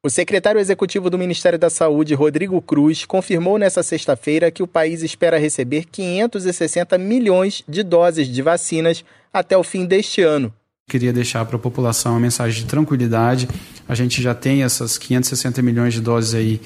O secretário executivo do Ministério da Saúde, Rodrigo Cruz, confirmou nesta sexta-feira que o país espera receber 560 milhões de doses de vacinas até o fim deste ano. Queria deixar para a população uma mensagem de tranquilidade. A gente já tem essas 560 milhões de doses aí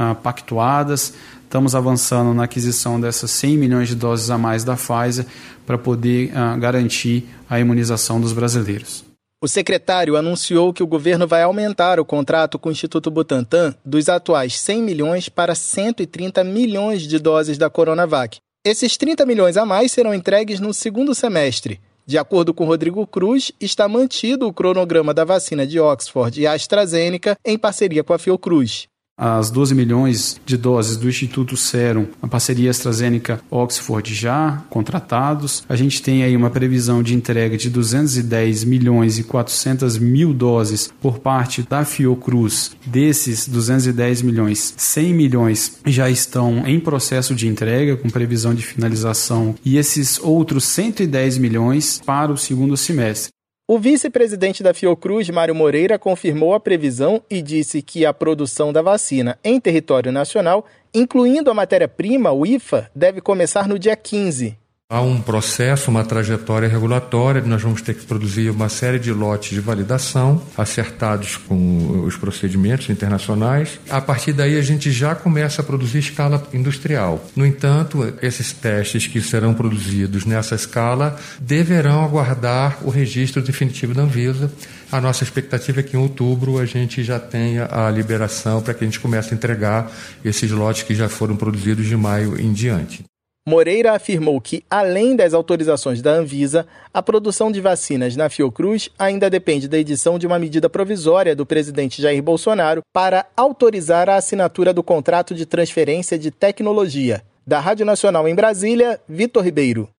pactuadas. Estamos avançando na aquisição dessas 100 milhões de doses a mais da Pfizer para poder garantir a imunização dos brasileiros. O secretário anunciou que o governo vai aumentar o contrato com o Instituto Butantan dos atuais 100 milhões para 130 milhões de doses da Coronavac. Esses 30 milhões a mais serão entregues no segundo semestre. De acordo com Rodrigo Cruz, está mantido o cronograma da vacina de Oxford e AstraZeneca em parceria com a Fiocruz. As 12 milhões de doses do Instituto Serum, a parceria AstraZeneca-Oxford já contratados. A gente tem aí uma previsão de entrega de 210 milhões e 400 mil doses por parte da Fiocruz. Desses 210 milhões, 100 milhões já estão em processo de entrega, com previsão de finalização, e esses outros 110 milhões para o segundo semestre. O vice-presidente da Fiocruz, Mário Moreira, confirmou a previsão e disse que a produção da vacina em território nacional, incluindo a matéria-prima, o IFA, deve começar no dia 15. Há um processo, uma trajetória regulatória, nós vamos ter que produzir uma série de lotes de validação, acertados com os procedimentos internacionais. A partir daí a gente já começa a produzir escala industrial. No entanto, esses testes que serão produzidos nessa escala deverão aguardar o registro definitivo da Anvisa. A nossa expectativa é que em outubro a gente já tenha a liberação para que a gente comece a entregar esses lotes que já foram produzidos de maio em diante. Moreira afirmou que, além das autorizações da Anvisa, a produção de vacinas na Fiocruz ainda depende da edição de uma medida provisória do presidente Jair Bolsonaro para autorizar a assinatura do contrato de transferência de tecnologia. Da Rádio Nacional em Brasília, Vitor Ribeiro.